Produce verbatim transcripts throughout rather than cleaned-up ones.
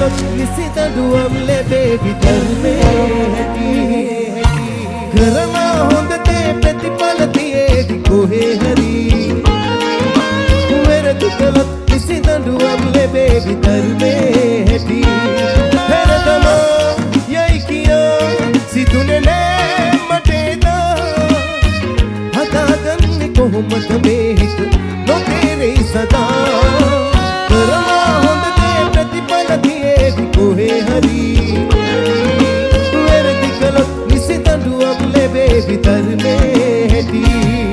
කළොත් නිසි දඬුවම් ලැබේවි ධර්මයේ හැටි කරන හොඳ දේ ප්‍රතිඵල තියේවි කොහේ හරි වැරදි කළොත් නිසි දඬුවම් ලැබේවි ධර්මයේ හැටි හැරදම යයි කියා සිදුනේ නෑ මට හදාගන්නේ කොහොමද මේ හිත නොතේරෙයි සදා කරනා හොඳ දේ ප්‍රතිඵල තියේවි කොහේ හරි වැරදි කළොත් නිසි දඬුවම් ලැබේවි ධර්මයේ හැටි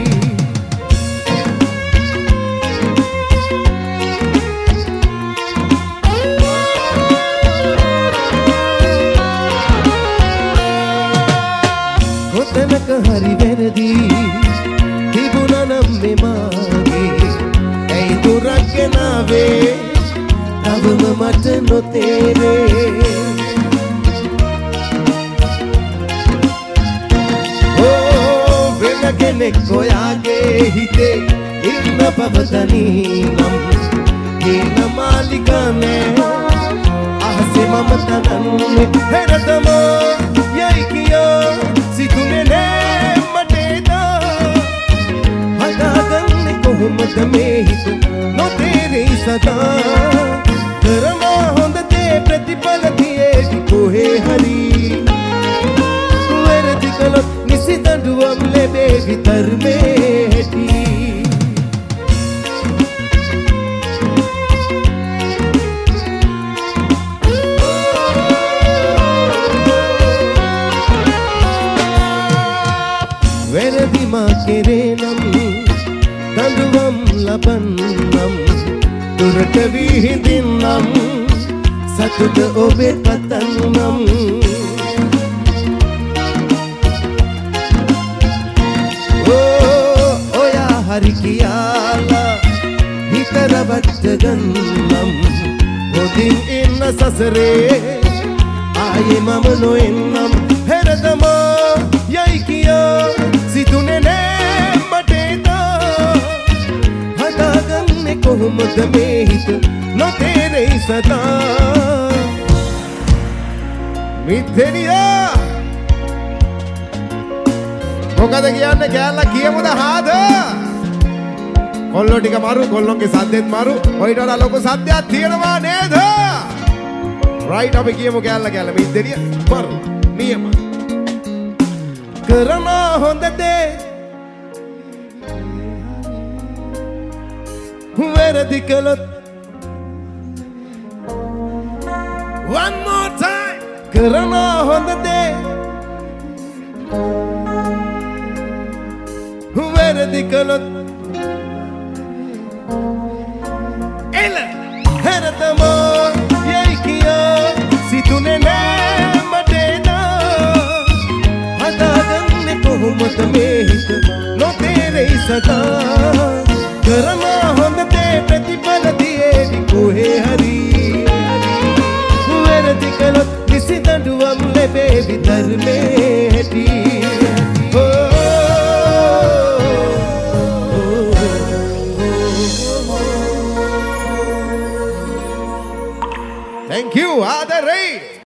කොතනක හරි වැරදි තිබුණනම් මෙමාගේ ඇයි දුරක් ගෙනාවේ තවම මට නොතේරේ ඕ වෙන කෙනෙක් ඔයාගේ හිතේ ඉන්න පවතනීනම් හේන මාලිකා නෑ අහසේ මම තනන්නේ හැරදම යයි කියා සිතුනේ නෑ මට කොහොමද මේ හිත නොතේරෙයි සදා කරන හොඳ දේ ප්‍රතිඵල තියේවි කොහේ හරි වැරදි කළොත් නිසි දඬුවම් ලැබේවි ධර්මයේ හැටි වැරදි මා කෙරේ නම් දඬුවම් ලබන්නම් දුරට විහිදින්නම් සතුට ඔබේ පතන්නම් ඕ ඔයා හරි කියාලා හිත රවට්ට ගන්නම් හොඳින් ඉන්න සසරේ ආයේ මම නොඑන්නම් හැරදම යයි කියා සිතුනේ නෑ මට කොහොමද මේ හිත නොතේරෙයි සදා මිත්‍රනියා මොකද කියන්නේ කෑල්ල කියමුද හාද කොල්ලෝ ටික මාරු කොල්ලොන්ගේ සද්දෙත් මාරු ඔයිට වඩා ලොකු සද්දයක් තියෙනවා නේද රයිට් අපි කියමු කෑල්ල කෑල්ල මිත්‍රනිය මාරු නියම කරන හොඳ දේ වැරදි කළොත් one more time කරන හොඳ දේ වැරදි කළොත් එල හැරදම යයි කියා සිතුනේ නෑ මට හදාගන්නේ කොහොමද මේ හිත නොතේරෙයි සදා කරන හොඳ දේ ප්‍රතිඵල තියේවි කොහේ හරි වැරදි කළොත් නිසි දඬුවම් ලැබේවි ධර්මයේ හැටි Thank you, ආදරේ